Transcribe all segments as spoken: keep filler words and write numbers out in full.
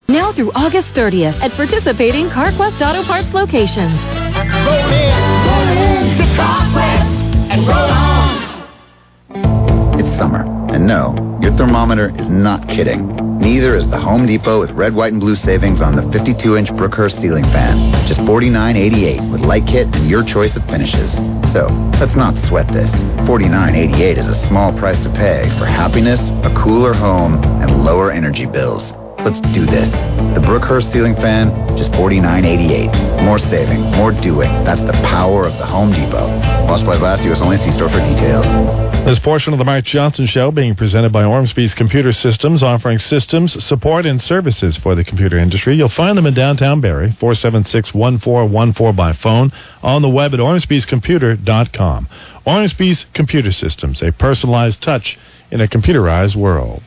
Now through August thirtieth at participating CarQuest Auto Parts locations. Roll in, roll in to CarQuest and roll on. It's summer, and no, your thermometer is not kidding. Neither is the Home Depot with red, white, and blue savings on the fifty-two inch Brookhurst ceiling fan. Just forty-nine eighty-eight with light kit and your choice of finishes. So, let's not sweat this. forty-nine eighty-eight is a small price to pay for happiness, a cooler home, and lower energy bills. Let's do this. The Brookhurst ceiling fan, just forty-nine eighty-eight. More saving, more doing. That's the power of the Home Depot. While supplies last, U S only. See store for details. This portion of the Mark Johnson Show being presented by Ormsby's Computer Systems, offering systems, support, and services for the computer industry. You'll find them in downtown Barrie, four seven six, one four one four by phone, on the web at ormsbys computer dot com. Ormsby's Computer Systems, a personalized touch in a computerized world.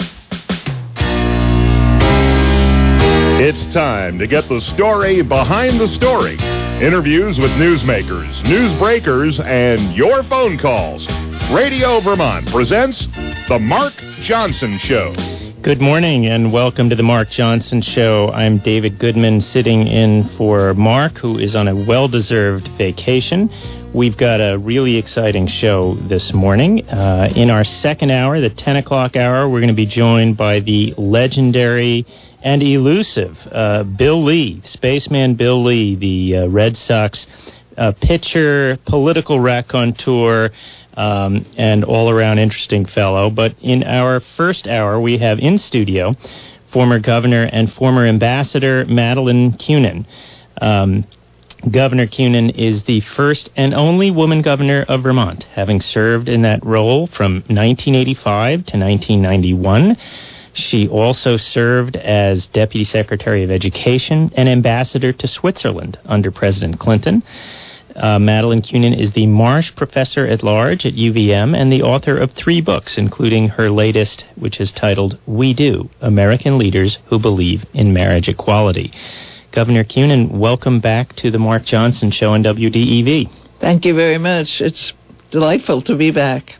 It's time to get the story behind the story. Interviews with newsmakers, news breakers, and your phone calls. Radio Vermont presents The Mark Johnson Show. Good morning and welcome to The Mark Johnson Show. I'm David Goodman sitting in for Mark, who is on a well-deserved vacation. We've got a really exciting show this morning. Uh, in our second hour, the ten o'clock hour, we're going to be joined by the legendary and elusive uh, Bill Lee, Spaceman Bill Lee, the uh, Red Sox uh, pitcher, political raconteur, um, and all-around interesting fellow. But in our first hour, we have in studio former governor and former ambassador Madeleine Kunin. Um, Governor Kunin is the first and only woman governor of Vermont, having served in that role from nineteen eighty-five to nineteen ninety-one. She also served as Deputy Secretary of Education and Ambassador to Switzerland under President Clinton. Uh, Madeleine Kunin is the Marsh Professor at Large at U V M and the author of three books, including her latest, which is titled We Do, American Leaders Who Believe in Marriage Equality. Governor Kunin, welcome back to the Mark Johnson Show on W D E V. Thank you very much. It's delightful to be back.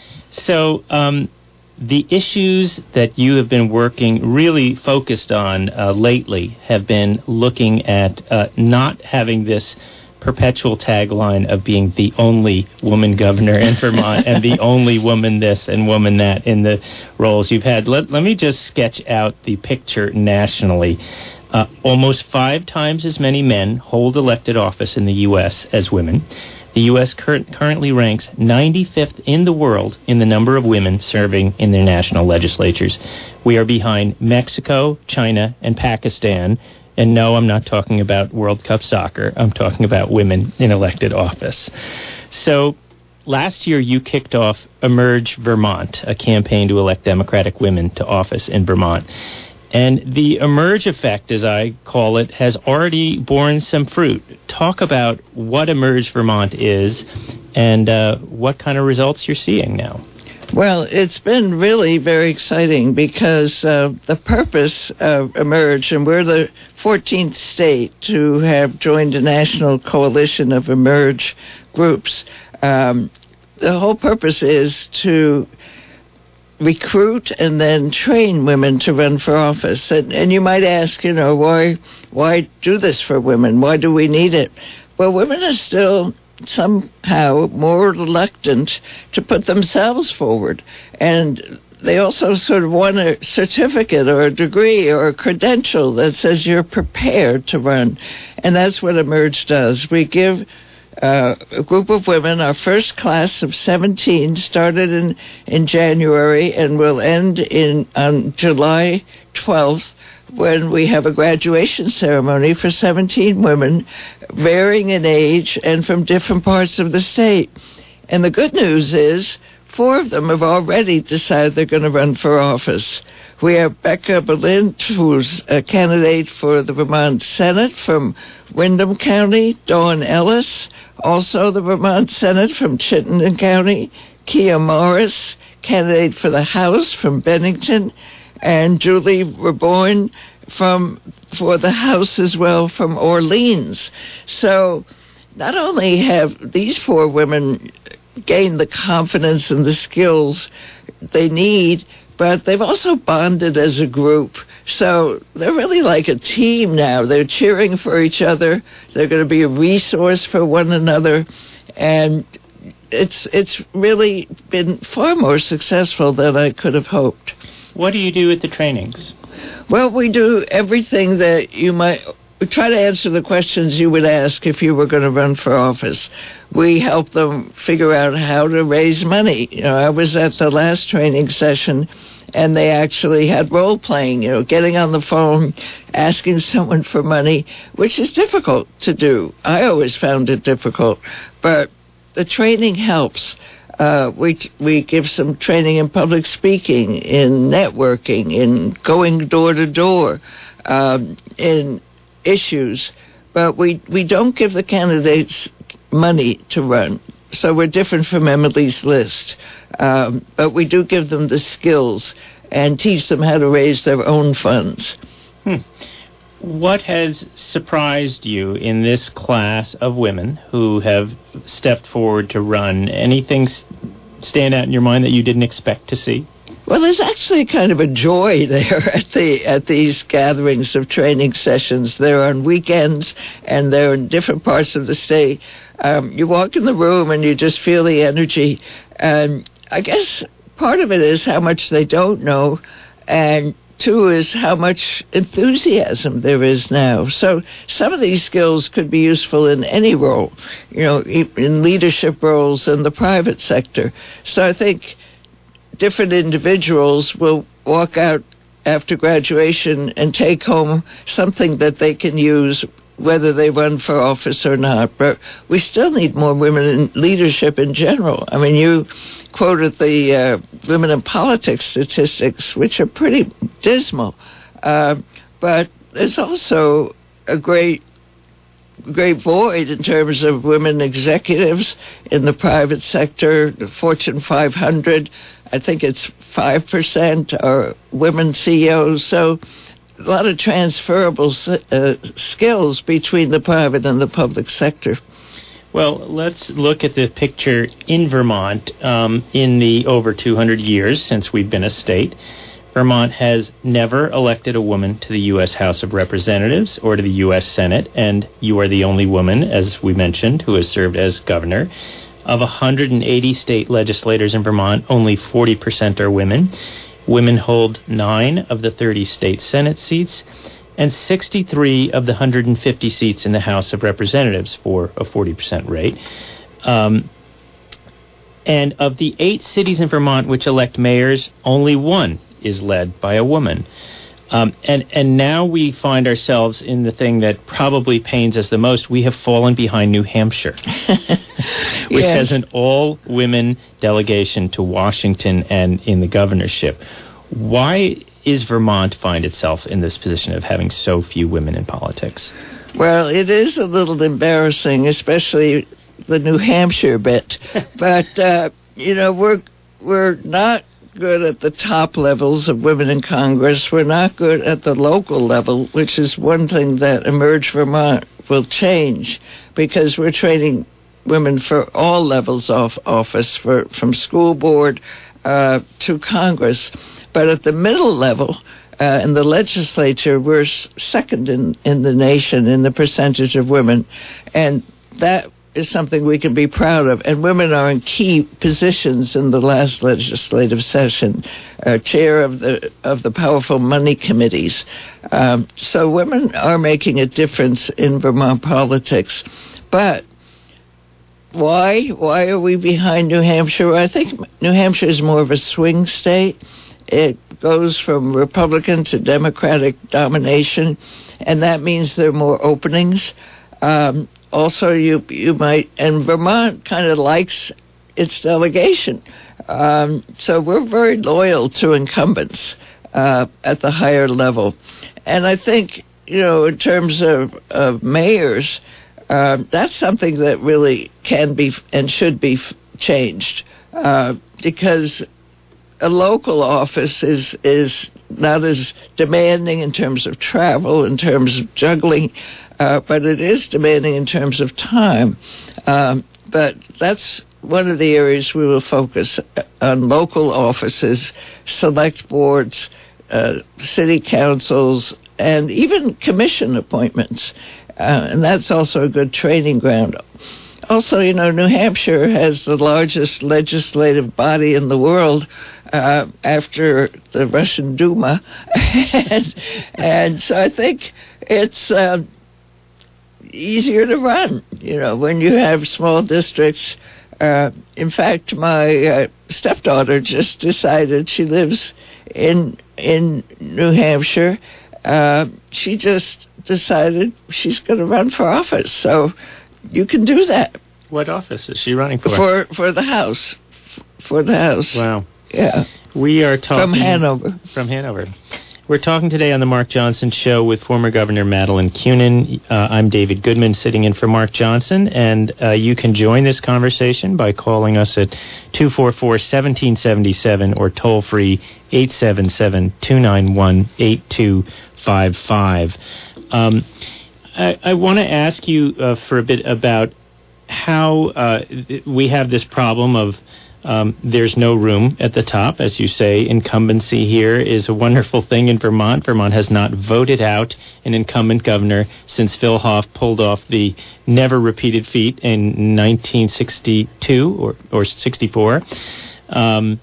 So, um... the issues that you have been working really focused on uh, lately have been looking at uh, not having this perpetual tagline of being the only woman governor in Vermont and the only woman this and woman that in the roles you've had. Let, let me just sketch out the picture nationally. Uh, almost five times as many men hold elected office in the U S as women. The U S cur- currently ranks ninety-fifth in the world in the number of women serving in their national legislatures. We are behind Mexico, China, and Pakistan. And no, I'm not talking about World Cup soccer. I'm talking about women in elected office. So last year you kicked off Emerge Vermont, a campaign to elect Democratic women to office in Vermont. And the Emerge effect, as I call it, has already borne some fruit. Talk about what Emerge Vermont is and uh, what kind of results you're seeing now. Well, it's been really very exciting because uh, the purpose of Emerge, and we're the fourteenth state to have joined a national coalition of Emerge groups. Um, the whole purpose is to recruit and then train women to run for office. And, and you might ask, you know, why why do this for women? Why do we need it? Well, women are still somehow more reluctant to put themselves forward. And they also sort of want a certificate or a degree or a credential that says you're prepared to run. And that's what Emerge does. We give Uh, a group of women, our first class of seventeen, started in, in January and will end in on July twelfth, when we have a graduation ceremony for seventeen women, varying in age and from different parts of the state. And the good news is, four of them have already decided they're going to run for office. We have Becca Berlin, who's a candidate for the Vermont Senate from Windham County, Dawn Ellis, also the Vermont Senate from Chittenden County, Kia Morris, candidate for the House from Bennington, and Julie Reborn from for the House as well from Orleans. So not only have these four women gained the confidence and the skills they need, but they've also bonded as a group. So they're really like a team now. They're cheering for each other. They're going to be a resource for one another. And it's it's really been far more successful than I could have hoped. What do you do at the trainings? Well, we do everything that you might... We try to answer the questions you would ask if you were going to run for office. We help them figure out how to raise money. You know, I was at the last training session, and they actually had role-playing, you know, getting on the phone, asking someone for money, which is difficult to do. I always found it difficult, but the training helps. Uh, we we give some training in public speaking, in networking, in going door to door, um, in issues, but we, we don't give the candidates money to run. So we're different from Emily's List. Um, but we do give them the skills and teach them how to raise their own funds. Hmm. What has surprised you in this class of women who have stepped forward to run? Anything stand out in your mind that you didn't expect to see? Well, there's actually kind of a joy there at the at these gatherings of training sessions. They're on weekends, and they're in different parts of the state. Um, you walk in the room, and you just feel the energy. And I guess part of it is how much they don't know, and two is how much enthusiasm there is now. So some of these skills could be useful in any role, you know, in leadership roles in the private sector. So I think different individuals will walk out after graduation and take home something that they can use whether they run for office or not. But we still need more women in leadership in general. I mean, you quoted the uh, women in politics statistics, which are pretty dismal. Uh, but there's also a great great void in terms of women executives in the private sector. The Fortune five hundred, I think it's five percent are women C E Os. So a lot of transferable uh, skills between the private and the public sector. Well, let's look at the picture in Vermont um, in the over two hundred years since we've been a state. Vermont has never elected a woman to the U S House of Representatives or to the U S Senate, and you are the only woman, as we mentioned, who has served as governor. Of one hundred eighty state legislators in Vermont, only forty percent are women. Women hold nine of the thirty state Senate seats and sixty-three of the one hundred fifty seats in the House of Representatives for a forty percent rate. Um, and of the eight cities in Vermont which elect mayors, only one is led by a woman. Um, and, and now we find ourselves in the thing that probably pains us the most. We have fallen behind New Hampshire, which yes. has an all-women delegation to Washington and in the governorship. Why is Vermont find itself in this position of having so few women in politics? Well, it is a little embarrassing, especially the New Hampshire bit. But, uh, you know, we're we're not good at the top levels of women in Congress. We're not good at the local level, which is one thing that Emerge Vermont will change, because we're training women for all levels of office, for from school board uh, to Congress. But at the middle level, uh, in the legislature, we're second in, in the nation in the percentage of women. And that is something we can be proud of. And women are in key positions in the last legislative session, uh, chair of the of the powerful money committees. Um, so women are making a difference in Vermont politics. But why? Why are we behind New Hampshire? I think New Hampshire is more of a swing state. It goes from Republican to Democratic domination, and that means there are more openings. Um, also, you you might, and Vermont kind of likes its delegation. Um, so we're very loyal to incumbents uh, at the higher level. And I think, you know, in terms of, of mayors, uh, that's something that really can be and should be changed, uh, because a local office is is not as demanding in terms of travel, in terms of juggling, uh, but it is demanding in terms of time. Um, but that's one of the areas we will focus on: local offices, select boards, uh, city councils, and even commission appointments. Uh, and that's also a good training ground. Also, you know, New Hampshire has the largest legislative body in the world uh, after the Russian Duma. and, and so I think it's uh, easier to run, you know, when you have small districts. Uh, in fact, my uh, stepdaughter just decided, she lives in in New Hampshire. Uh, she just decided she's going to run for office. So you can do that. What office is she running for? For for the House. For the House. Wow. Yeah. We are talking... From Hanover. From Hanover. We're talking today on the Mark Johnson Show with former Governor Madeleine Kunin. Uh, I'm David Goodman, sitting in for Mark Johnson, and uh, you can join this conversation by calling us at two four four, one seven seven seven or toll-free eight seven seven, two nine one, eight two five five. Um, I, I want to ask you uh, for a bit about how uh, we have this problem of Um, there's no room at the top. As you say, incumbency here is a wonderful thing in Vermont. Vermont has not voted out an incumbent governor since Phil Hoff pulled off the never-repeated feat in nineteen sixty-two or, or sixty-four. Um,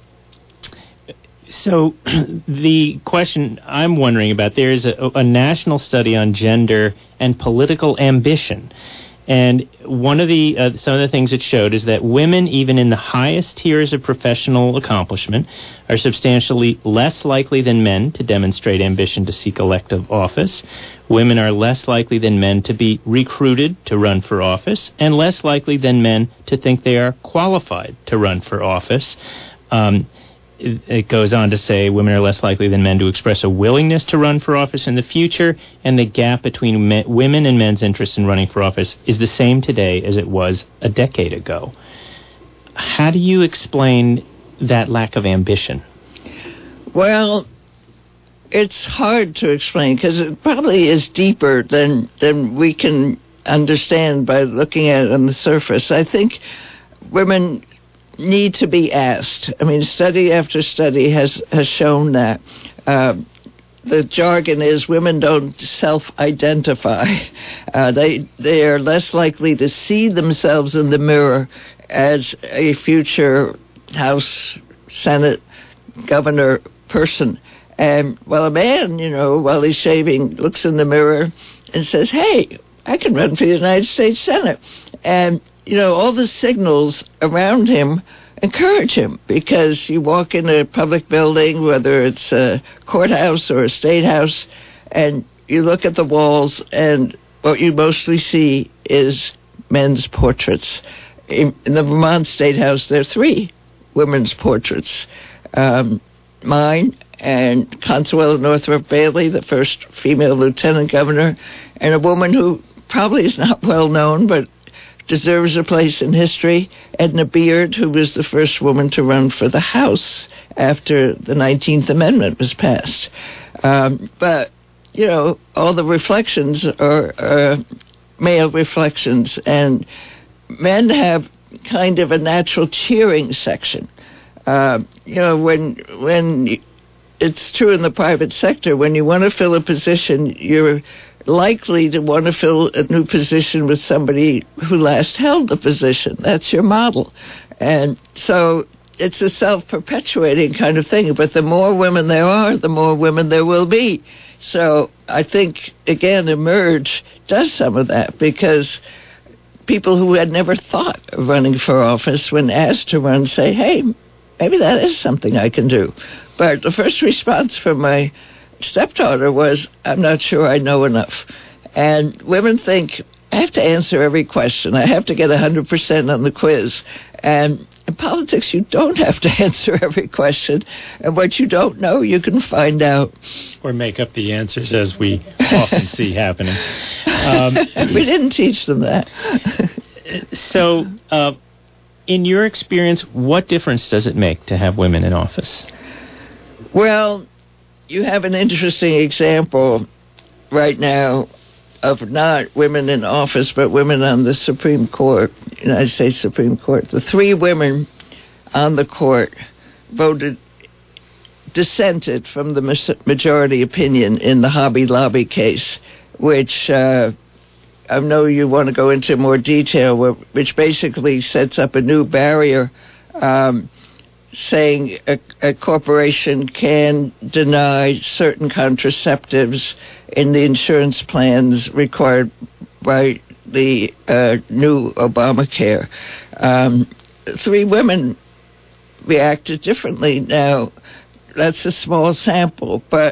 so the question I'm wondering about, there is a, a national study on gender and political ambition. And one of the uh, some of the things it showed is that women, even in the highest tiers of professional accomplishment, are substantially less likely than men to demonstrate ambition to seek elective office. Women are less likely than men to be recruited to run for office, and less likely than men to think they are qualified to run for office. Um, it, it goes on to say women are less likely than men to express a willingness to run for office in the future, and the gap between men, women and men's interest in running for office is the same today as it was a decade ago. How do you explain that lack of ambition? Well, it's hard to explain because it probably is deeper than than we can understand by looking at it on the surface. I think women need to be asked. I mean, study after study has, has shown that. Uh, the jargon is women don't self-identify. Uh, they they are less likely to see themselves in the mirror as a future House, Senate, governor person. And while a man, you know, while he's shaving, looks in the mirror and says, hey, I can run for the United States Senate. And you know, all the signals around him encourage him, because you walk in a public building, whether it's a courthouse or a state house, and you look at the walls, and what you mostly see is men's portraits. In, in the Vermont State House, there are three women's portraits. Um, mine and Consuela Northrop Bailey, the first female lieutenant governor, and a woman who probably is not well known, but deserves a place in history, Edna Beard, who was the first woman to run for the House after the nineteenth Amendment was passed. Um, but, you know, all the reflections are, are male reflections, and men have kind of a natural cheering section. Uh, you know, when when it's true in the private sector, when you want to fill a position, you're likely to want to fill a new position with somebody who last held the position. That's your model. And so it's a self-perpetuating kind of thing. But the more women there are, the more women there will be. So I think, again, Emerge does some of that, because people who had never thought of running for office, when asked to run, say, hey, maybe that is something I can do. But the first response from my stepdaughter was, I'm not sure I know enough. And women think, I have to answer every question. I have to get one hundred percent on the quiz. And in politics, you don't have to answer every question. And what you don't know, you can find out. Or make up the answers, as we often see happening. Um, we didn't teach them that. So, uh, in your experience, what difference does it make to have women in office? Well, you have an interesting example right now of not women in office, but women on the Supreme Court, United States Supreme Court. The three women on the court voted, dissented from the majority opinion in the Hobby Lobby case, which uh, I know you want to go into more detail, which basically sets up a new barrier, um, saying a, a corporation can deny certain contraceptives in the insurance plans required by the uh, new Obamacare. Um, three women reacted differently. Now, that's a small sample, but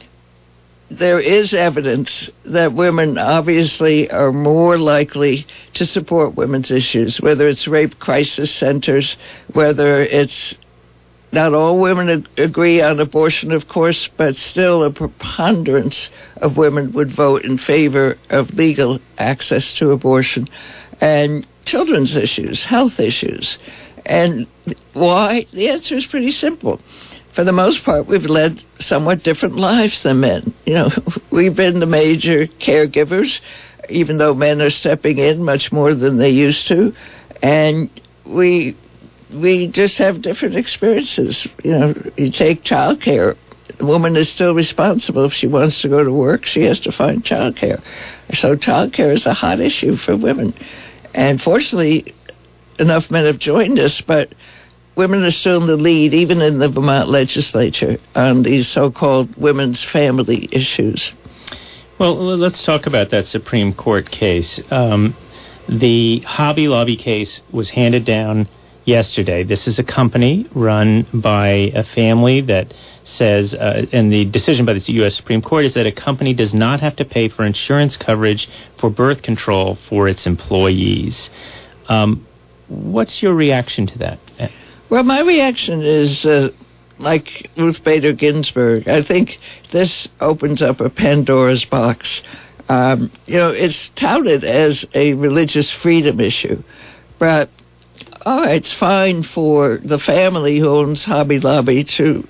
there is evidence that women obviously are more likely to support women's issues, whether it's rape crisis centers, whether it's not all women ag- agree on abortion, of course, but still a preponderance of women would vote in favor of legal access to abortion, and children's issues, health issues. And why? The answer is pretty simple. For the most part, we've led somewhat different lives than men. You know, we've been the major caregivers, even though men are stepping in much more than they used to. And we we just have different experiences. You know, you take childcare. The woman is still responsible. If she wants to go to work, she has to find childcare. So childcare is a hot issue for women. And fortunately, enough men have joined us, but women are still in the lead, even in the Vermont legislature, on these so-called women's family issues. Well, let's talk about that Supreme Court case. Um, the Hobby Lobby case was handed down yesterday. This is a company run by a family that says, uh, and the decision by the U S Supreme Court is that a company does not have to pay for insurance coverage for birth control for its employees. Um, what's your reaction to that? Well, my reaction is uh, like Ruth Bader Ginsburg. I think this opens up a Pandora's box. Um, you know, it's touted as a religious freedom issue, but all right, it's fine for the family who owns Hobby Lobby to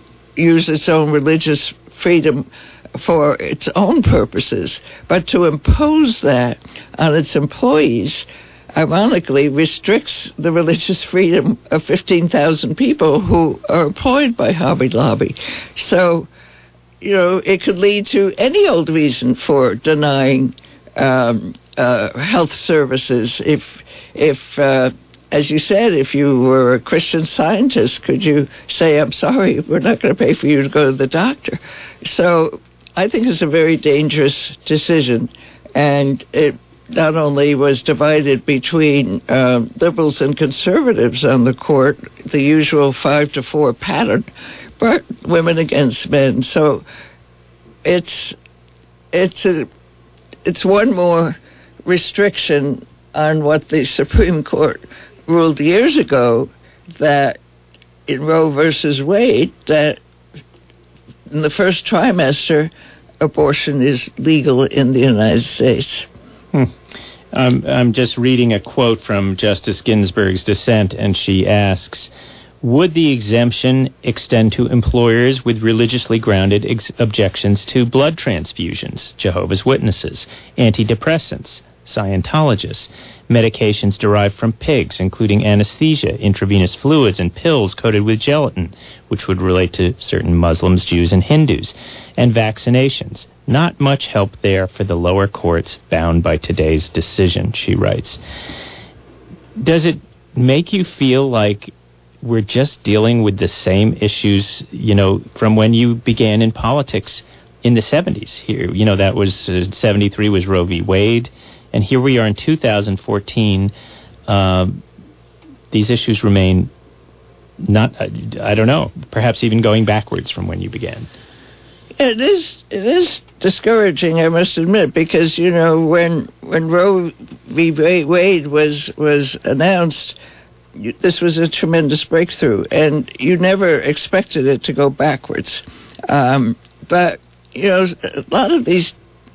use its own religious freedom for its own purposes, but to impose that on its employees, ironically, restricts the religious freedom of fifteen thousand people who are employed by Hobby Lobby. So, you know, it could lead to any old reason for denying um, uh, health services. If, if uh, as you said, if you were a Christian Scientist, could you say, I'm sorry, we're not going to pay for you to go to the doctor? So I think it's a very dangerous decision, and it not only was divided between uh, liberals and conservatives on the court, the usual five to four pattern, but women against men. So it's it's a it's one more restriction on what the Supreme Court ruled years ago, that in Roe versus Wade, that in the first trimester, abortion is legal in the United States. Hmm. Um, I'm just reading a quote from Justice Ginsburg's dissent, and she asks, would the exemption extend to employers with religiously grounded ex- objections to blood transfusions, Jehovah's Witnesses, antidepressants, Scientologists, medications derived from pigs, including anesthesia, intravenous fluids, and pills coated with gelatin, which would relate to certain Muslims, Jews, and Hindus, and vaccinations? Not much help there for the lower courts bound by today's decision, she writes. Does it make you feel like we're just dealing with the same issues, you know, from when you began in politics in the seventies here? You know, that was, uh, seventy-three was Roe v. Wade, and here we are in two thousand fourteen. Uh, these issues remain not, I, I don't know, perhaps even going backwards from when you began. It is it is discouraging, I must admit, because, you know, when when Roe v. Wade was was announced, you, this was a tremendous breakthrough, and you never expected it to go backwards. Um, but, you know, a lot of these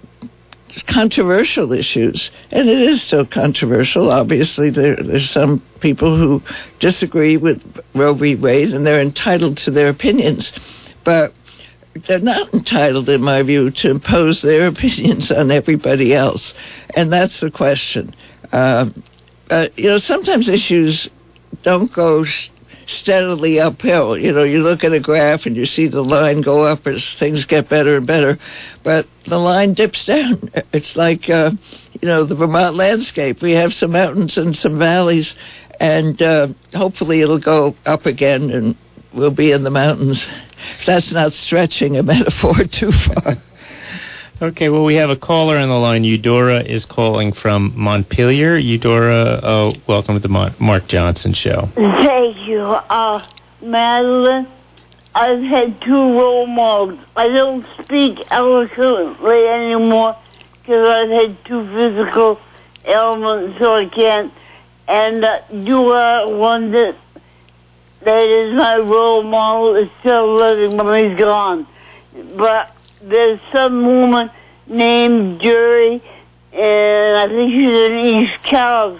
controversial issues, and it is still controversial. Obviously, there, there's some people who disagree with Roe v. Wade, and they're entitled to their opinions. But they're not entitled, in my view, to impose their opinions on everybody else. And that's the question. Uh, uh, you know, sometimes issues don't go sh- steadily uphill. You know, you look at a graph and you see the line go up as things get better and better, but the line dips down. It's like, uh, you know, the Vermont landscape. We have some mountains and some valleys, and uh, hopefully it'll go up again and we'll be in the mountains. That's not stretching a metaphor too far. Okay, well, we have a caller on the line. Eudora is calling from Montpelier. Eudora, uh, welcome to the Mon- Mark Johnson Show. Thank you. Uh, Madeline, I've had two role models. I don't speak eloquently anymore because I've had two physical ailments, so I can't. And uh, you are one that, that is my role model. Is still living, but he's gone. But there's some woman named Jury, and I think she's in East Calais.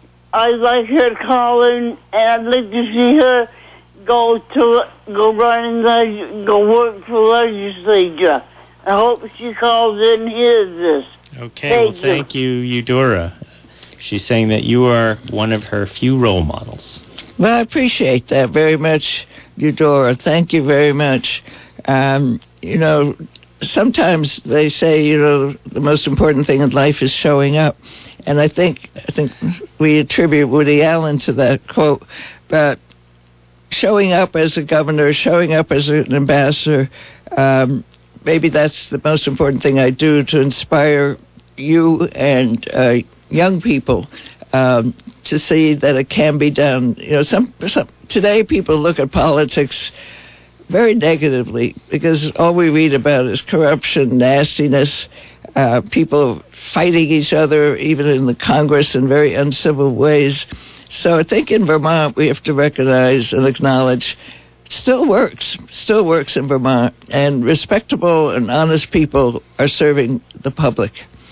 I'd like her to call in, and I'd like to see her go to go run and go work for legislature. I hope she calls in and hears this. Okay, thank well, you. thank you, Eudora. She's saying that you are one of her few role models. Well, I appreciate that very much, Eudora. Thank you very much. Um, you know, sometimes they say, you know, the most important thing in life is showing up. And I think I think we attribute Woody Allen to that quote. But showing up as a governor, showing up as an ambassador, um, maybe that's the most important thing I do to inspire you and uh, young people um, to see that it can be done. You know, some, some today people look at politics very negatively because all we read about is corruption, nastiness, uh, people fighting each other, even in the Congress, in very uncivil ways. So I think in Vermont we have to recognize and acknowledge it still works, still works in Vermont, and respectable and honest people are serving the public.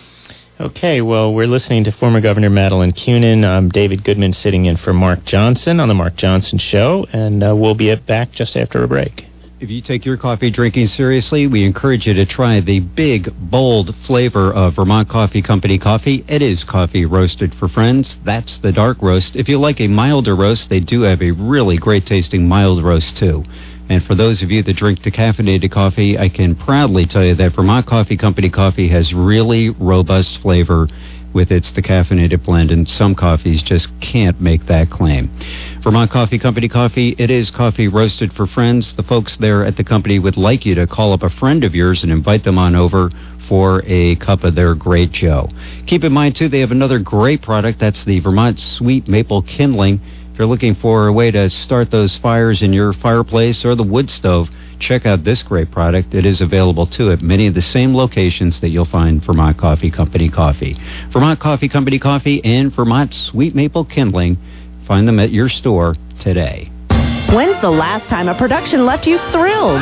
Okay, well, we're listening to former Governor Madeline Kunin. I'm David Goodman sitting in for Mark Johnson on The Mark Johnson Show, and uh, we'll be back just after a break. If you take your coffee drinking seriously, we encourage you to try the big, bold flavor of Vermont Coffee Company coffee. It is coffee roasted for friends. That's the dark roast. If you like a milder roast, they do have a really great-tasting mild roast, too. And for those of you that drink decaffeinated coffee, I can proudly tell you that Vermont Coffee Company coffee has really robust flavor with its decaffeinated blend, and some coffees just can't make that claim. Vermont Coffee Company coffee, it is coffee roasted for friends. The folks there at the company would like you to call up a friend of yours and invite them on over for a cup of their great Joe. Keep in mind, too, they have another great product. That's the Vermont Sweet Maple Kindling. If you're looking for a way to start those fires in your fireplace or the wood stove, check out this great product. It is available, too, at many of the same locations that you'll find Vermont Coffee Company coffee. Vermont Coffee Company coffee and Vermont Sweet Maple Kindling. Find them at your store today. When's the last time a production left you thrilled?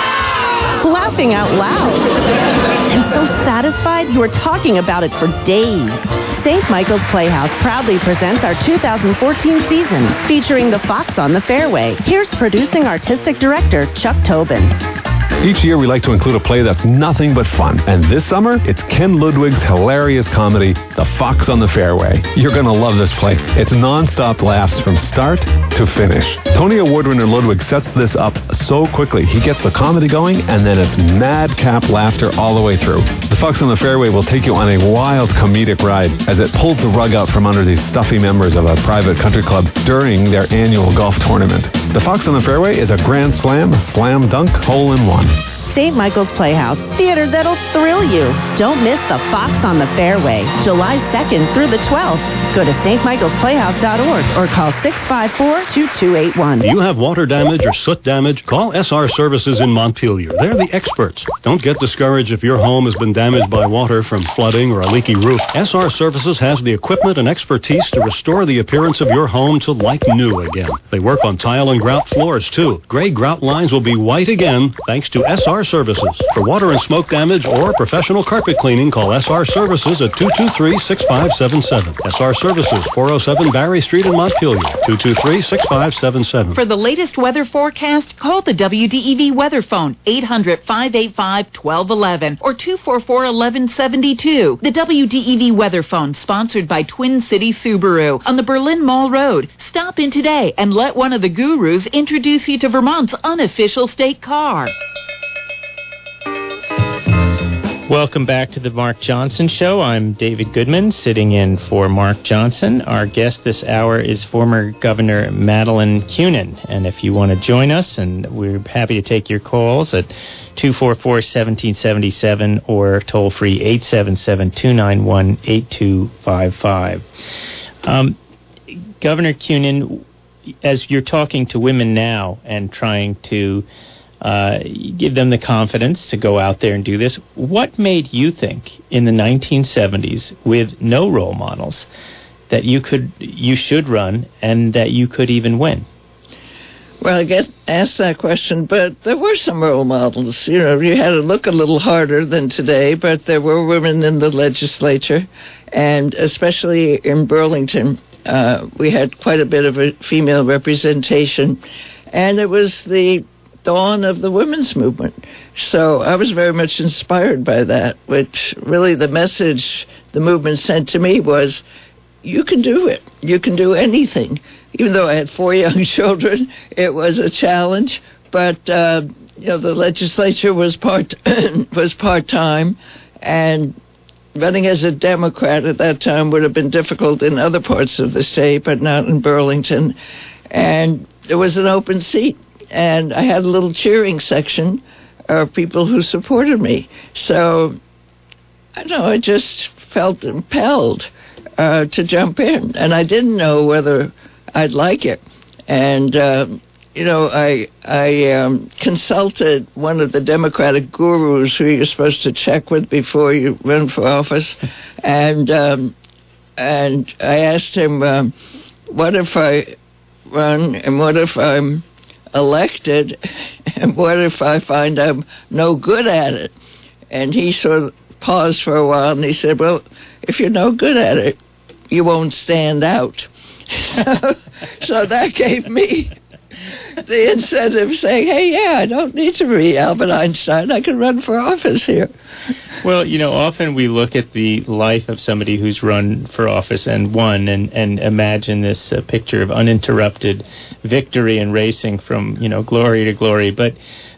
Laughing out loud. And so satisfied you were talking about it for days. Saint Michael's Playhouse proudly presents our two thousand fourteen season, featuring The Fox on the Fairway. Here's producing artistic director Chuck Tobin. Each year we like to include a play that's nothing but fun. And this summer, it's Ken Ludwig's hilarious comedy, The Fox on the Fairway. You're going to love this play. It's non-stop laughs from start to finish. Tony Award winner Ludwig sets this up so quickly. He gets the comedy going, and then it's madcap laughter all the way through. The Fox on the Fairway will take you on a wild comedic ride as it pulls the rug out from under these stuffy members of a private country club during their annual golf tournament. The Fox on the Fairway is a grand slam, slam dunk, hole in one. Saint Michael's Playhouse, theater that'll thrill you. Don't miss The Fox on the Fairway, July second through the twelfth. Go to st michaels playhouse dot org or call six five four, two two eight one. You have water damage or soot damage? Call S R Services in Montpelier. They're the experts. Don't get discouraged if your home has been damaged by water from flooding or a leaky roof. S R Services has the equipment and expertise to restore the appearance of your home to like new again. They work on tile and grout floors, too. Gray grout lines will be white again thanks to S R R Services. For water and smoke damage or professional carpet cleaning, call S R Services at two two three, six five seven seven. S R Services, four oh seven Barry Street in Montpelier, two two three, six five seven seven. For the latest weather forecast, call the W D E V weather phone, eight hundred, five eight five, one two one one or two four four, one one seven two. The W D E V weather phone, sponsored by Twin City Subaru on the Berlin Mall Road. Stop in today and let one of the gurus introduce you to Vermont's unofficial state car. Welcome back to the Mark Johnson Show. I'm David Goodman, sitting in for Mark Johnson. Our guest this hour is former Governor Madeleine Kunin. And if you want to join us, and we're happy to take your calls at two four four, one seven seven seven or toll-free eight seven seven, two nine one, eight two five five. Um, Governor Kunin, as you're talking to women now and trying to Uh, give them the confidence to go out there and do this, what made you think in the nineteen seventies, with no role models, that you could, you should run and that you could even win? Well, I get asked that question, but there were some role models. You know, you had to look a little harder than today, but there were women in the legislature, and especially in Burlington, uh, we had quite a bit of a female representation, and it was the dawn of the women's movement. So I was very much inspired by that, which really the message the movement sent to me was, you can do it. You can do anything. Even though I had four young children, it was a challenge. But, uh, you know, the legislature was part was part-time, and running as a Democrat at that time would have been difficult in other parts of the state, but not in Burlington. And there was an open seat. And I had a little cheering section of people who supported me. So, I don't know, I just felt impelled uh, to jump in. And I didn't know whether I'd like it. And, uh, you know, I I um, consulted one of the Democratic gurus who you're supposed to check with before you run for office. And, um, and I asked him, um, what if I run and what if I'm elected, and what if I find I'm no good at it? And he sort of paused for a while, and he said, well, if you're no good at it, you won't stand out. So that gave me the incentive saying, hey, yeah, I don't need to be Albert Einstein. I can run for office here. Well, you know, often we look at the life of somebody who's run for office and won and, and imagine this uh, picture of uninterrupted victory and racing from, you know, glory to glory. But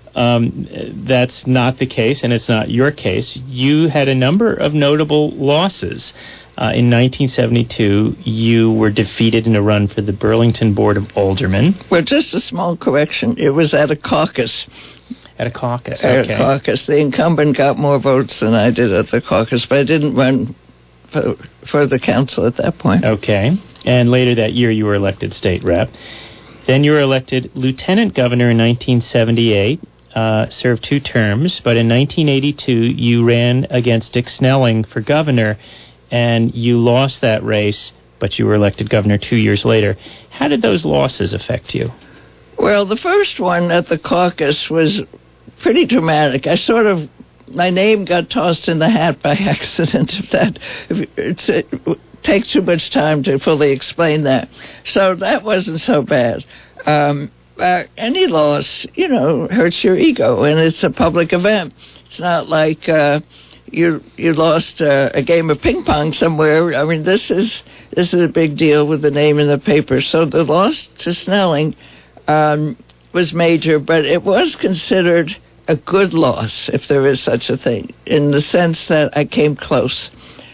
um, that's not the case, and it's not your case. You had a number of notable losses. Uh, in nineteen seventy-two, you were defeated in a run for the Burlington Board of Aldermen. Well, just a small correction. It was at a caucus. At a caucus, At okay. a caucus. The incumbent got more votes than I did at the caucus, but I didn't run for, for the council at that point. Okay. And later that year, you were elected state rep. Then you were elected lieutenant governor in nineteen seventy-eight, uh, served two terms, but in nineteen eighty-two, you ran against Dick Snelling for governor, and you lost that race, but you were elected governor two years later. How did those losses affect you? Well, the first one at the caucus was pretty dramatic. I sort of, my name got tossed in the hat by accident, if that, if it's, it takes too much time to fully explain that. So that wasn't so bad. Um, uh, any loss, you know, hurts your ego, and it's a public event. It's not like uh, you you lost uh, a game of ping pong somewhere. I mean, this is this is a big deal with the name in the paper. So the loss to Snelling um, was major, but it was considered a good loss, if there is such a thing, in the sense that I came close.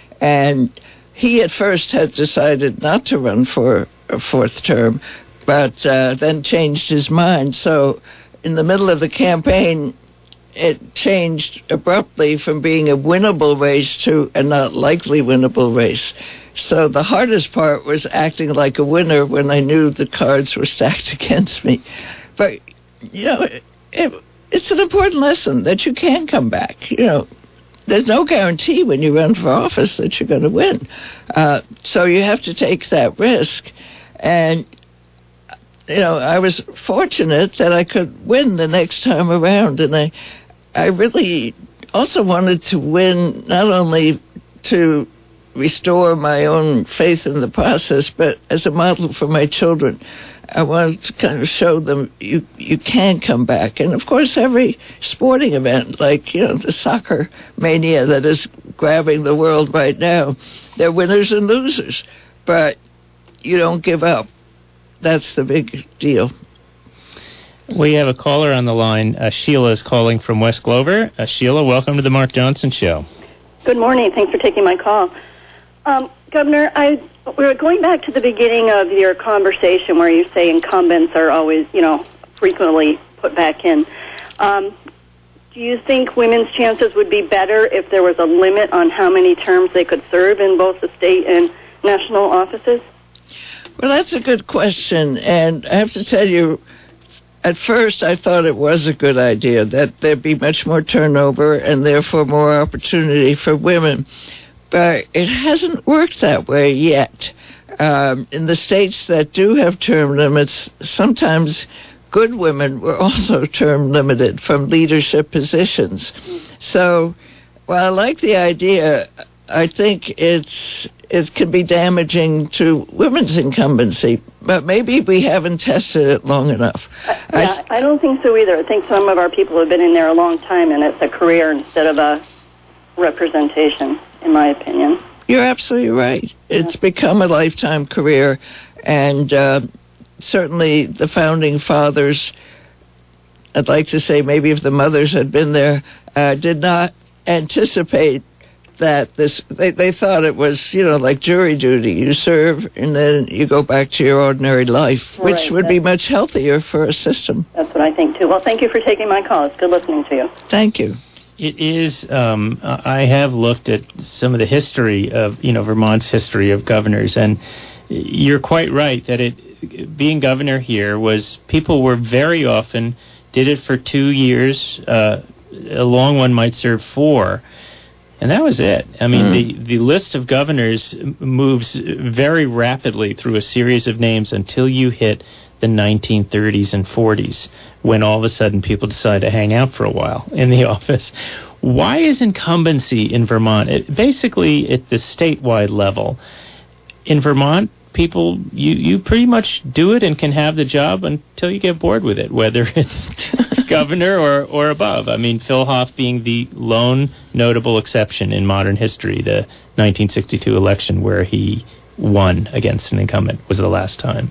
And he at first had decided not to run for a fourth term, but uh, then changed his mind. So in the middle of the campaign, it changed abruptly from being a winnable race to a not likely winnable race. So the hardest part was acting like a winner when I knew the cards were stacked against me. But, you know, it, it, it's an important lesson that you can come back. You know, there's no guarantee when you run for office that you're going to win. Uh, so you have to take that risk. And, you know, I was fortunate that I could win the next time around. And I I really also wanted to win, not only to restore my own faith in the process, but as a model for my children. I wanted to kind of show them you you can come back. And, of course, every sporting event, like, you know, the soccer mania that is grabbing the world right now, they're winners and losers. But you don't give up. That's the big deal. We have a caller on the line. Uh, Sheila is calling from West Glover. Uh, Sheila, welcome to the Mark Johnson Show. Good morning. Thanks for taking my call. Um, Governor, I we're going back to the beginning of your conversation where you say incumbents are always, you know, frequently put back in. Um, do you think women's chances would be better if there was a limit on how many terms they could serve in both the state and national offices? Well, that's a good question, and I have to tell you, at first I thought it was a good idea, that there'd be much more turnover and therefore more opportunity for women. But it hasn't worked that way yet. Um, in the states that do have term limits, sometimes good women were also term limited from leadership positions. So while I like the idea, I think it's it can be damaging to women's incumbency. But maybe we haven't tested it long enough. Uh, yeah, I, I don't think so either. I think some of our people have been in there a long time, and it's a career instead of a representation, in my opinion. You're absolutely right. It's yeah. become a lifetime career, and uh, certainly the founding fathers, I'd like to say maybe if the mothers had been there, uh, did not anticipate that this, they, they thought it was, you know, like jury duty. You serve and then you go back to your ordinary life, which right, would be much healthier for a system. That's what I think, too. Well, thank you for taking my call. It's good listening to you. Thank you. It is, um, I have looked at some of the history of, you know, Vermont's history of governors, and you're quite right that it, being governor here was, people were very often, did it for two years, uh, a long one might serve four, and that was it. I mean, mm. the, the list of governors moves very rapidly through a series of names until you hit the nineteen thirties and forties, when all of a sudden people decide to hang out for a while in the office. Why is incumbency in Vermont, it, basically at the statewide level, in Vermont, people, you, you pretty much do it and can have the job until you get bored with it, whether it's governor or, or above. I mean, Phil Hoff being the lone notable exception in modern history, the nineteen sixty-two election where he won against an incumbent was the last time.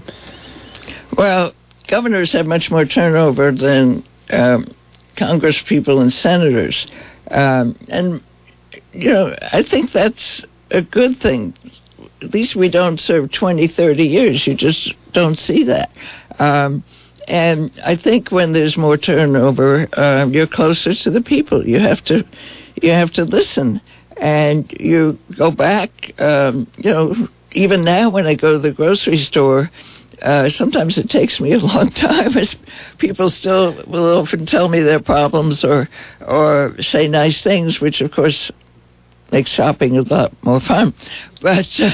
Well, governors have much more turnover than um, Congress people and senators. Um, and, you know, I think that's a good thing. At least we don't serve twenty, thirty years. You just don't see that. Um, and I think when there's more turnover, uh, you're closer to the people. You have to, you have to listen. And you go back, um, you know, even now when I go to the grocery store, Uh, sometimes it takes me a long time, as people still will often tell me their problems or or say nice things, which, of course, makes shopping a lot more fun. But uh,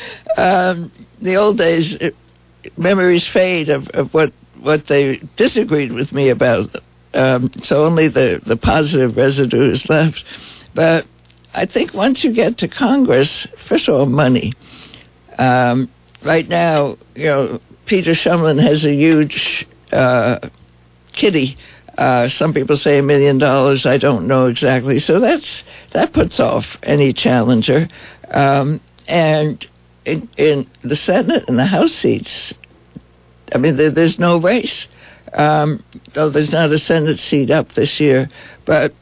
um, the old days, it, memories fade of, of what, what they disagreed with me about, um, so only the, the positive residue is left. But I think once you get to Congress, first of all, money. Um, right now, you know, Peter Shumlin has a huge uh, kitty. Uh, some people say a million dollars. I don't know exactly. So that's that puts off any challenger. Um, and in, in the Senate and the House seats, I mean, there, there's no race. Um, though there's not a Senate seat up this year. But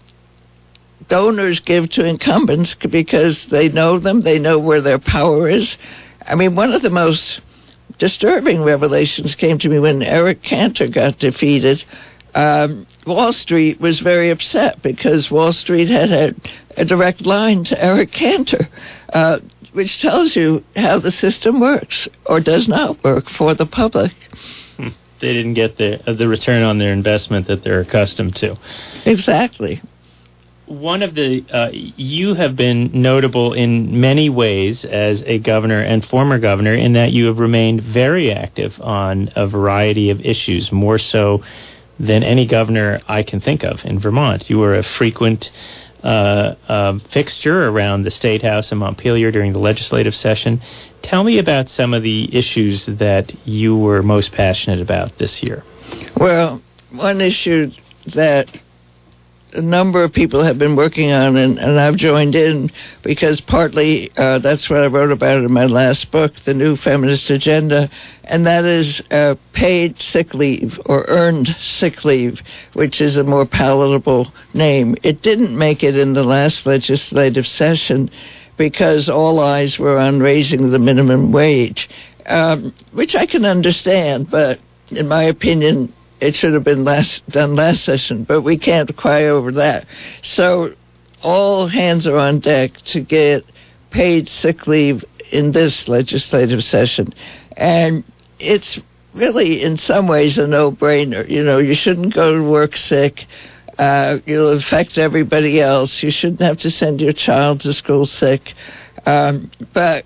donors give to incumbents because they know them. They know where their power is. I mean, one of the most disturbing revelations came to me when Eric Cantor got defeated. Um, Wall Street was very upset because Wall Street had had a direct line to Eric Cantor, uh, which tells you how the system works or does not work for the public. They didn't get the the return on their investment that they're accustomed to. Exactly. One of the, uh, you have been notable in many ways as a governor and former governor in that you have remained very active on a variety of issues, more so than any governor I can think of in Vermont. You were a frequent uh, uh, fixture around the State House in Montpelier during the legislative session. Tell me about some of the issues that you were most passionate about this year. Well, one issue that a number of people have been working on, and, and I've joined in because partly uh, that's what I wrote about in my last book, The New Feminist Agenda, and that is uh, paid sick leave or earned sick leave, which is a more palatable name. It didn't make it in the last legislative session because all eyes were on raising the minimum wage, um, which I can understand, but in my opinion, it should have been last, done last session, but we can't cry over that. So all hands are on deck to get paid sick leave in this legislative session. And it's really, in some ways, a no-brainer. You know, you shouldn't go to work sick. Uh, you'll affect everybody else. You shouldn't have to send your child to school sick. Um, but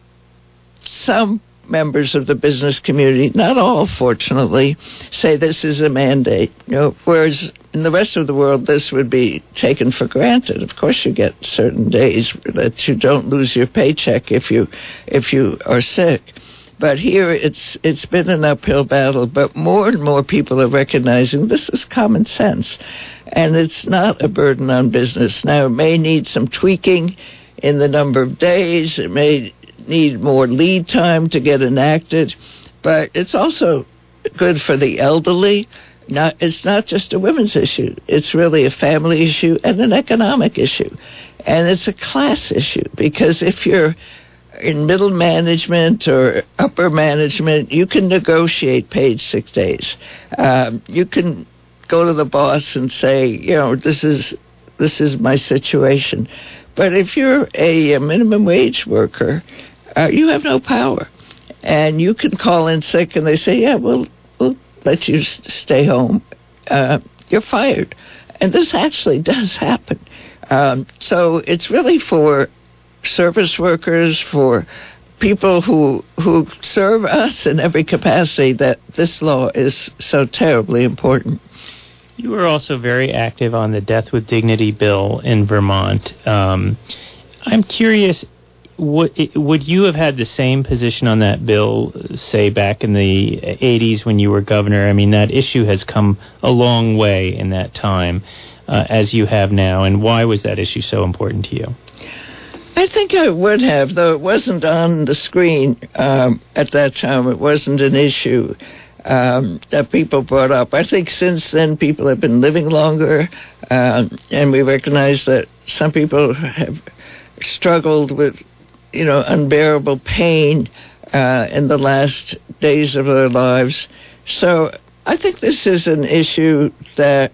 some members of the business community, not all, fortunately, say this is a mandate. You know, whereas in the rest of the world, this would be taken for granted. Of course, you get certain days that you don't lose your paycheck if you if you are sick. But here, it's it's been an uphill battle. But more and more people are recognizing this is common sense, and it's not a burden on business. Now, it may need some tweaking in the number of days. It may need more lead time to get enacted, but it's also good for the elderly. Not, it's not just a women's issue. It's really a family issue and an economic issue. And it's a class issue, because if you're in middle management or upper management, you can negotiate paid sick days. Um, you can go to the boss and say, you know, this is this is my situation. But if you're a, a minimum wage worker, Uh, you have no power, and you can call in sick, and they say, yeah, we'll, we'll let you s- stay home. Uh, you're fired. And this actually does happen. Um, so it's really for service workers, for people who who serve us in every capacity, that this law is so terribly important. You were also very active on the Death with Dignity bill in Vermont. Um, I'm curious, Would, would you have had the same position on that bill, say, back in the eighties when you were governor? I mean, that issue has come a long way in that time, uh, as you have now. And why was that issue so important to you? I think I would have, though it wasn't on the screen um, at that time. It wasn't an issue um, that people brought up. I think since then people have been living longer, um, and we recognize that some people have struggled with, you know, unbearable pain uh, in the last days of their lives. So I think this is an issue that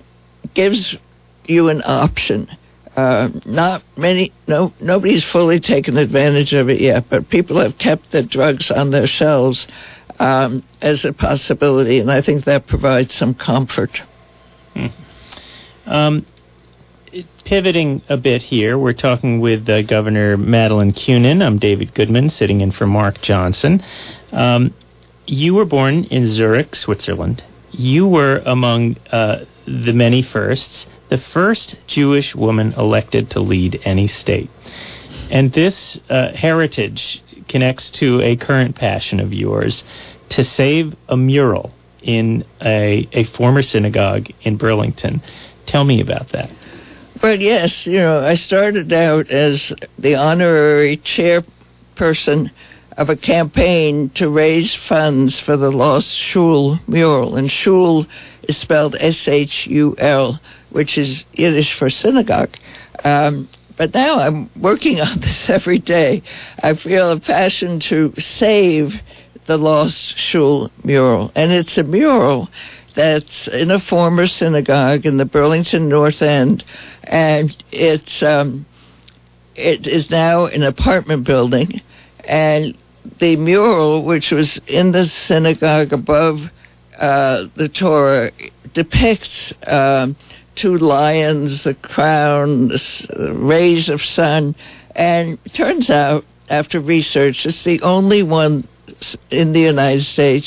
gives you an option. Uh, not many, no, nobody's fully taken advantage of it yet, but people have kept the drugs on their shelves um, as a possibility, and I think that provides some comfort. Hmm. Um, pivoting a bit here, we're talking with uh, Governor Madeleine Kunin. I'm David Goodman, sitting in for Mark Johnson. Um, you were born in Zurich, Switzerland. You were among uh, the many firsts, the first Jewish woman elected to lead any state. And this uh, heritage connects to a current passion of yours, to save a mural in a, a former synagogue in Burlington. Tell me about that. But yes, you know, I started out as the honorary chairperson of a campaign to raise funds for the Lost Shul mural. And shul is spelled S H U L, which is Yiddish for synagogue. Um, but now I'm working on this every day. I feel a passion to save the Lost Shul mural. And it's a mural that's in a former synagogue in the Burlington North End. And it's um, it is now an apartment building. And the mural, which was in the synagogue above uh, the Torah, depicts um, two lions, the crown, the rays of sun. And it turns out, after research, it's the only one in the United States,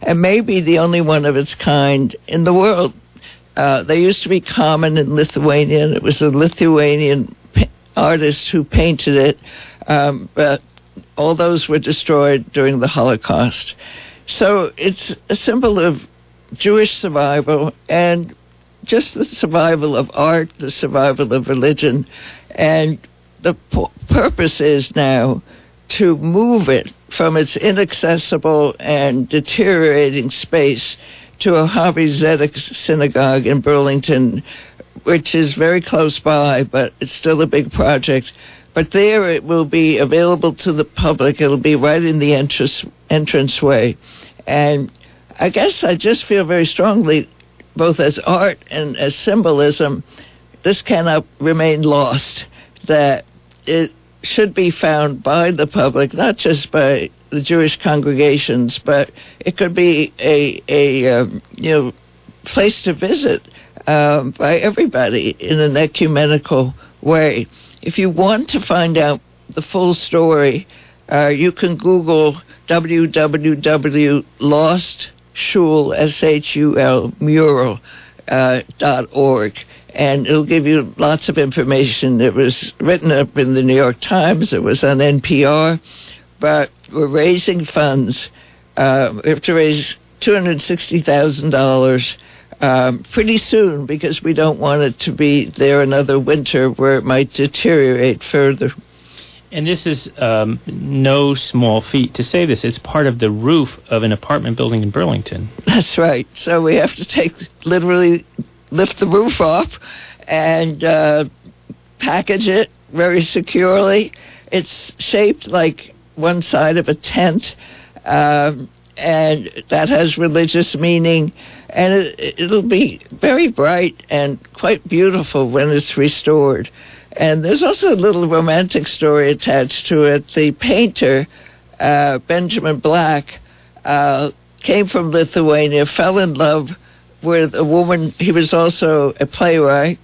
and maybe the only one of its kind in the world. Uh, they used to be common in Lithuania, and it was a Lithuanian pa- artist who painted it, um, but all those were destroyed during the Holocaust. So it's a symbol of Jewish survival and just the survival of art, the survival of religion, and the p- purpose is now to move it from its inaccessible and deteriorating space to a Harvey Zedek synagogue in Burlington, which is very close by, but it's still a big project. But there it will be available to the public. It'll be right in the entrance entranceway. And I guess I just feel very strongly, both as art and as symbolism, this cannot remain lost, that it should be found by the public, not just by the Jewish congregations, but it could be a, a um, you know, place to visit um, by everybody in an ecumenical way. If you want to find out the full story, uh, you can Google w w w dot lost shul, S H U L, mural, uh, dot org. And it'll give you lots of information. It was written up in the New York Times. It was on N P R. But we're raising funds. Uh, we have to raise two hundred sixty thousand dollars um, pretty soon because we don't want it to be there another winter where it might deteriorate further. And this is um, no small feat to say this. It's part of the roof of an apartment building in Burlington. That's right. So we have to take, literally lift the roof off and uh, package it very securely. It's shaped like one side of a tent, um, and that has religious meaning, and it, it'll be very bright and quite beautiful when it's restored. And there's also a little romantic story attached to it. The painter, uh, Benjamin Black, uh, came from Lithuania, fell in love with a woman. He was also a playwright,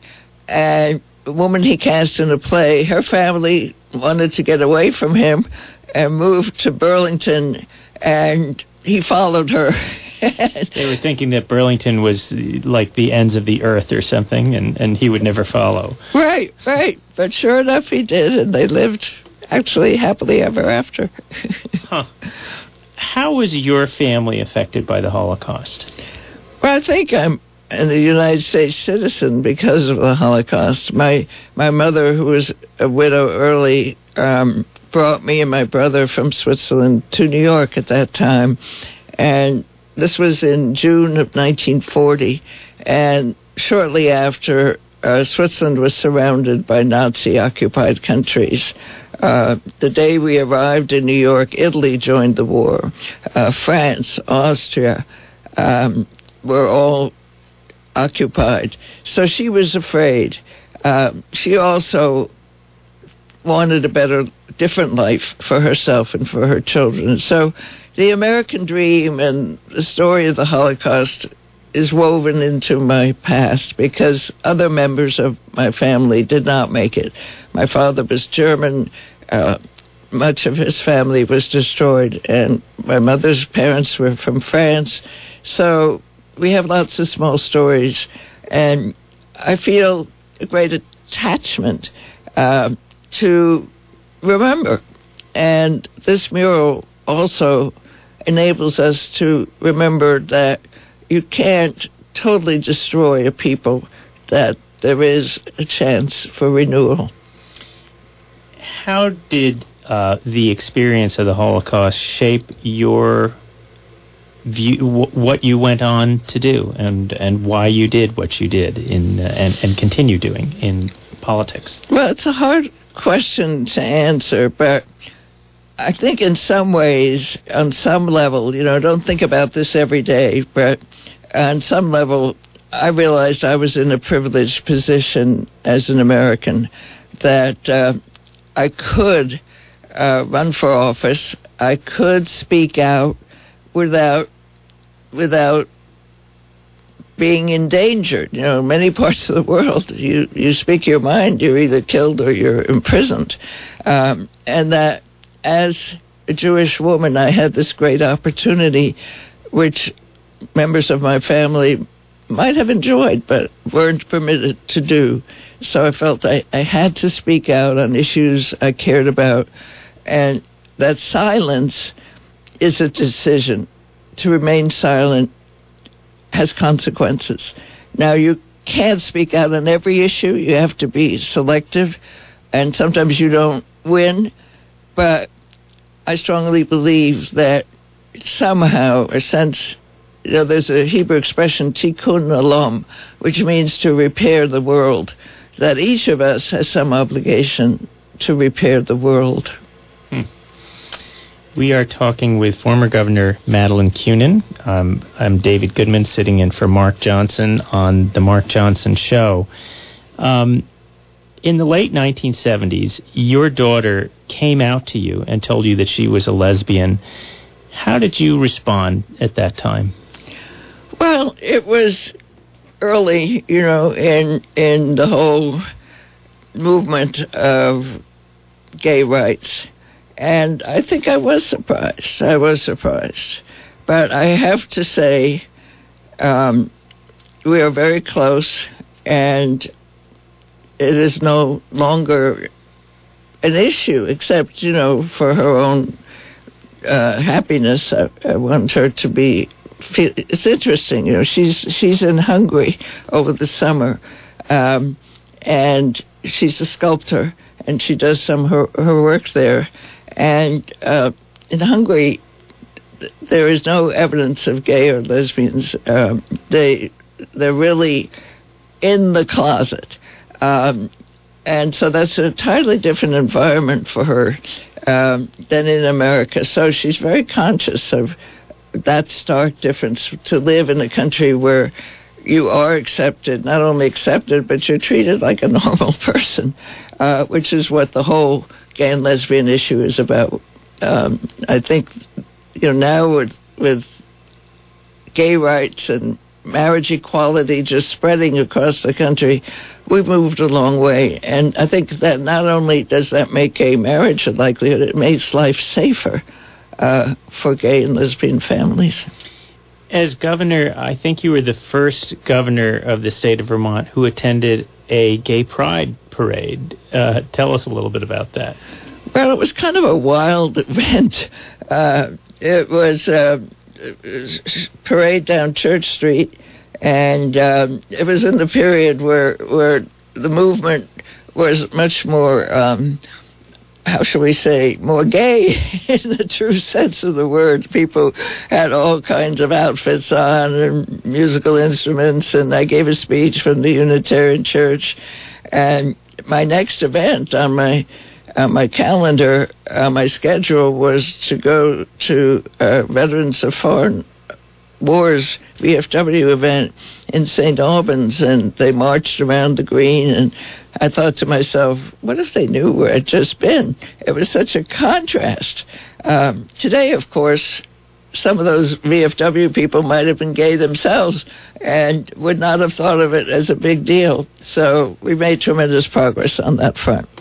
and a woman he cast in a play. Her family wanted to get away from him and moved to Burlington, and he followed her. They were thinking that Burlington was like the ends of the earth or something, and, and he would never follow. Right, right. But sure enough, he did, and they lived actually happily ever after. Huh. How was your family affected by the Holocaust? Well, I think I'm a United States citizen because of the Holocaust. My my mother, who was a widow early, um, brought me and my brother from Switzerland to New York at that time. And this was in June of nineteen forty. And shortly after, uh, Switzerland was surrounded by Nazi-occupied countries. Uh, the day we arrived in New York, Italy joined the war. Uh, France, Austria, um, were all occupied. So she was afraid. Uh, she also wanted a better, different life for herself and for her children. So the American dream and the story of the Holocaust is woven into my past because other members of my family did not make it. My father was German. Uh, much of his family was destroyed, and my mother's parents were from France. So we have lots of small stories, and I feel a great attachment uh, to remember. And this mural also enables us to remember that you can't totally destroy a people, that there is a chance for renewal. How did uh, the experience of the Holocaust shape your view, w- what you went on to do, and, and why you did what you did in uh, and, and continue doing in politics? Well, it's a hard question to answer, but I think in some ways, on some level, you know, I don't think about this every day, but on some level, I realized I was in a privileged position as an American, that uh, I could uh, run for office, I could speak out without without being endangered. You know, in many parts of the world, you, you speak your mind, you're either killed or you're imprisoned. Um, and that as a Jewish woman, I had this great opportunity which members of my family might have enjoyed but weren't permitted to do. So I felt I, I had to speak out on issues I cared about, and that silence is a decision. To remain silent has consequences. Now, you can't speak out on every issue. You have to be selective, and sometimes you don't win, but I strongly believe that somehow, a sense, you know, there's a Hebrew expression, tikkun olam, which means to repair the world, that each of us has some obligation to repair the world. Hmm. We are talking with former Governor Madeleine Kunin. Um, I'm David Goodman, sitting in for Mark Johnson on The Mark Johnson Show. Um, in the late nineteen seventies, your daughter came out to you and told you that she was a lesbian. How did you respond at that time? Well, it was early, you know, in in the whole movement of gay rights. And I think I was surprised. I was surprised. But I have to say, um, we are very close, and it is no longer an issue, except, you know, for her own uh, happiness. I, I want her to be... Feel, it's interesting, you know, she's she's in Hungary over the summer, um, and she's a sculptor, and she does some her, her work there. And uh, in Hungary, th- there is no evidence of gay or lesbians. Um, they, they're really in the closet. Um, and so that's an entirely different environment for her um, than in America. So she's very conscious of that stark difference, to live in a country where you are accepted, not only accepted, but you're treated like a normal person, uh, which is what the whole gay and lesbian issue is about. Um, I think, you know, now with, with gay rights and marriage equality just spreading across the country, we've moved a long way. And I think that not only does that make gay marriage a likelihood, it makes life safer uh, for gay and lesbian families. As governor, I think you were the first governor of the state of Vermont who attended a gay pride parade. Uh, tell us a little bit about that. Well, it was kind of a wild event. Uh, it was a parade down Church Street, and um, it was in the period where where the movement was much more, um, how shall we say, more gay in the true sense of the word. People had all kinds of outfits on and musical instruments, and I gave a speech from the Unitarian Church. And my next event on my on my calendar, on my schedule, was to go to a Veterans of Foreign Wars V F W event in Saint Albans, and they marched around the green, and I thought to myself, what if they knew where I'd just been? It was such a contrast. Um, today, of course, some of those V F W people might have been gay themselves and would not have thought of it as a big deal. So we made tremendous progress on that front.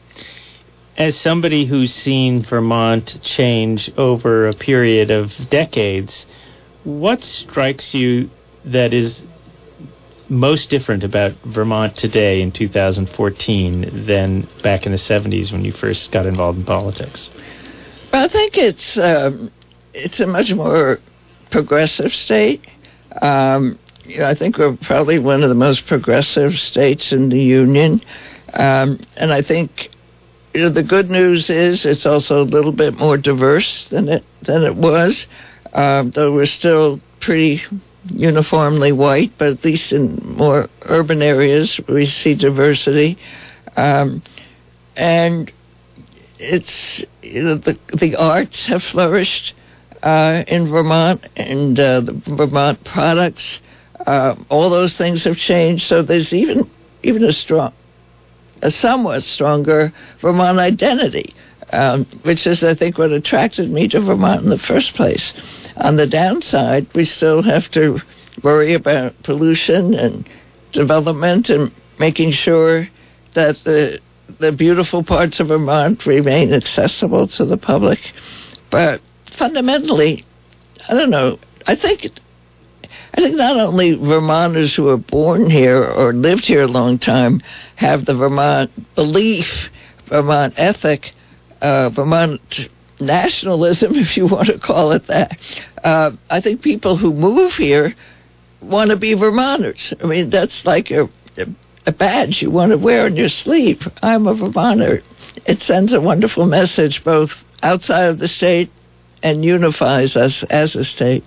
As somebody who's seen Vermont change over a period of decades, what strikes you that is most different about Vermont today in two thousand fourteen than back in the seventies when you first got involved in politics? Well, I think it's um, it's a much more progressive state. Um, you know, I think we're probably one of the most progressive states in the Union. Um, and I think, you know, the good news is it's also a little bit more diverse than it than it was. Um, though we're still pretty uniformly white, but at least in more urban areas we see diversity. Um, and it's, you know, the the arts have flourished uh, in Vermont, and uh, the Vermont products, uh, all those things have changed. So there's even even a strong, a somewhat stronger Vermont identity, um, which is, I think, what attracted me to Vermont in the first place. On the downside, we still have to worry about pollution and development and making sure that the the beautiful parts of Vermont remain accessible to the public. But fundamentally, I don't know, I think I think not only Vermonters who are born here or lived here a long time have the Vermont belief, Vermont ethic, uh, Vermont nationalism, if you want to call it that. Uh, I think people who move here want to be Vermonters. I mean, that's like a, a badge you want to wear on your sleeve. I'm a Vermonter. It sends a wonderful message both outside of the state and unifies us as a state.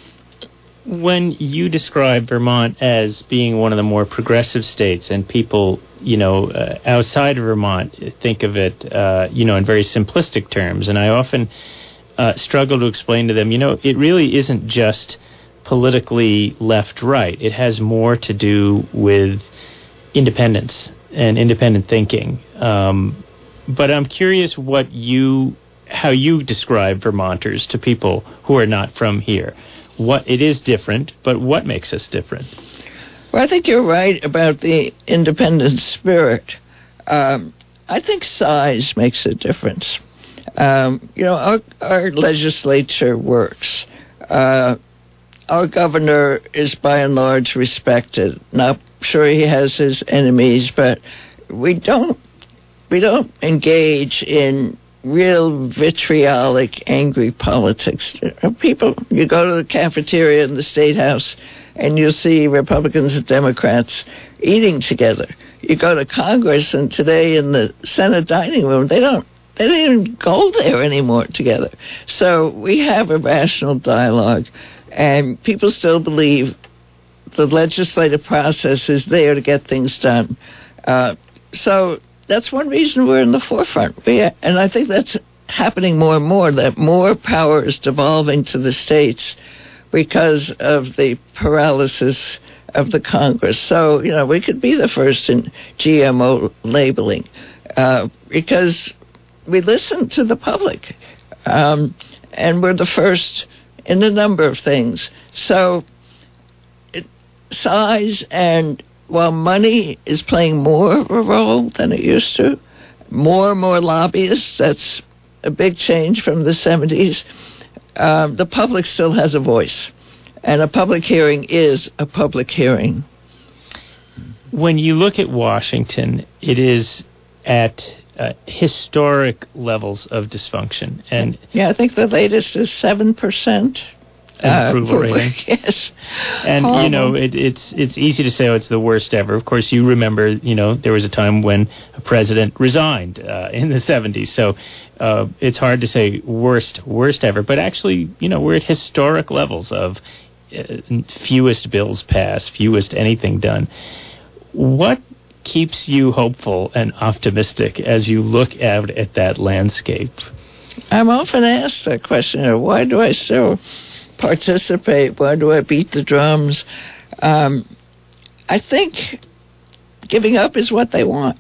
When you describe Vermont as being one of the more progressive states, and people, you know, uh, outside of Vermont think of it, uh, you know, in very simplistic terms, and I often uh, struggle to explain to them, you know, it really isn't just politically left-right. It has more to do with independence and independent thinking. Um, but I'm curious what you, how you describe Vermonters to people who are not from here. What it is different, but what makes us different? Well, I think you're right about the independent spirit. Um, I think size makes a difference. Um, you know, our, our legislature works. Uh, our governor is by and large respected. Not sure he has his enemies, but we don't we don't engage in real vitriolic, angry politics. People, you go to the cafeteria in the State House and you'll see Republicans and Democrats eating together. You go to Congress, and today in the Senate dining room, they don't they don't even go there anymore together. So we have a rational dialogue, and people still believe the legislative process is there to get things done. Uh, so that's one reason we're in the forefront. We, and I think that's happening more and more, that more power is devolving to the states because of the paralysis of the Congress. So, you know, we could be the first in G M O labeling uh, because we listen to the public. Um, and we're the first in a number of things. So it, size and while money is playing more of a role than it used to, more and more lobbyists, that's a big change from the seventies, um, the public still has a voice. And a public hearing is a public hearing. When you look at Washington, it is at uh, historic levels of dysfunction. And yeah, I think the latest is seven percent. Uh, approval rating. Yes. And, Horrible. you know, it, it's it's easy to say, oh, it's the worst ever. Of course, you remember, you know, there was a time when a president resigned uh, in the seventies. So uh, it's hard to say worst, worst ever. But actually, you know, we're at historic levels of uh, fewest bills passed, fewest anything done. What keeps you hopeful and optimistic as you look out at that landscape? I'm often asked that question, why do I still participate? Why do I beat the drums? Um, I think giving up is what they want.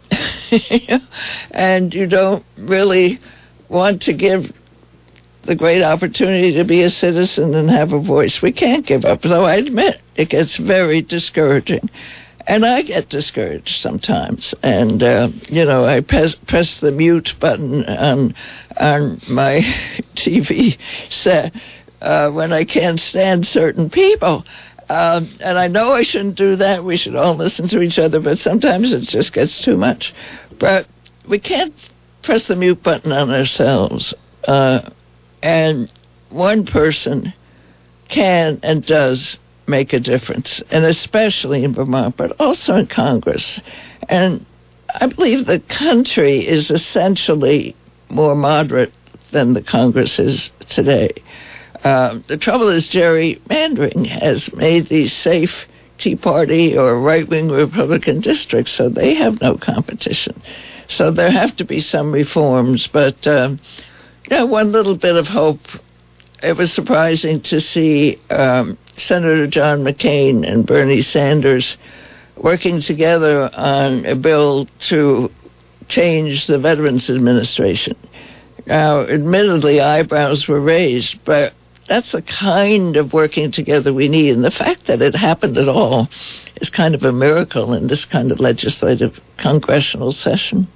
And you don't really want to give the great opportunity to be a citizen and have a voice. We can't give up, though I admit it gets very discouraging. And I get discouraged sometimes. And, uh, you know, I press, press the mute button on, on my T V set Uh, when I can't stand certain people. Um, and I know I shouldn't do that. We should all listen to each other, but sometimes it just gets too much. But we can't press the mute button on ourselves. Uh, and one person can and does make a difference, and especially in Vermont, but also in Congress. And I believe the country is essentially more moderate than the Congress is today. Uh, the trouble is gerrymandering has made these safe Tea Party or right-wing Republican districts, so they have no competition. So there have to be some reforms, but um, yeah, one little bit of hope. It was surprising to see um, Senator John McCain and Bernie Sanders working together on a bill to change the Veterans Administration. Now, admittedly, eyebrows were raised, but that's the kind of working together we need. And the fact that it happened at all is kind of a miracle in this kind of legislative congressional session.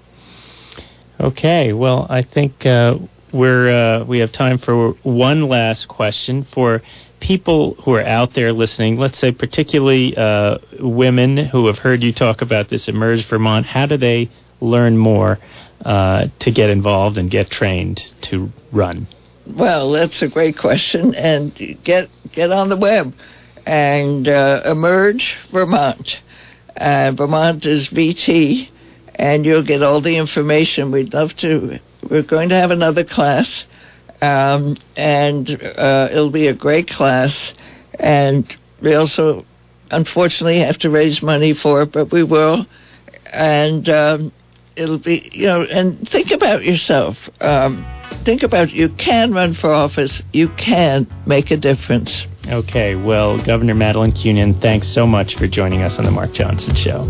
Okay, well, I think uh, we're uh, we have time for one last question. For people who are out there listening, let's say particularly uh, women who have heard you talk about this Emerge Vermont, how do they learn more uh, to get involved and get trained to run? Well, that's a great question. And get get on the web and uh, Emerge Vermont. Uh, Vermont is V T, and you'll get all the information. We'd love to. We're going to have another class, um, and uh, it'll be a great class. And we also, unfortunately, have to raise money for it, but we will. And um, it'll be, you know, and think about yourself. Um, think about you can run for office. You can make a difference. Okay, well, Governor Madeleine Kunin, thanks so much for joining us on the Mark Johnson Show.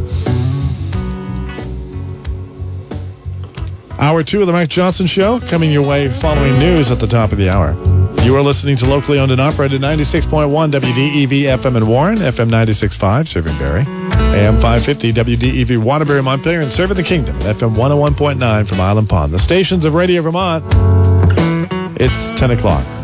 Hour two of the Mark Johnson Show, coming your way following news at the top of the hour. You are listening to locally owned and operated ninety-six point one W D E V F M in Warren, F M ninety-six point five serving Barrie, A M five fifty W D E V Waterbury, Montpelier, and serving the Kingdom, F M one oh one point nine from Island Pond. The stations of Radio Vermont. It's ten o'clock.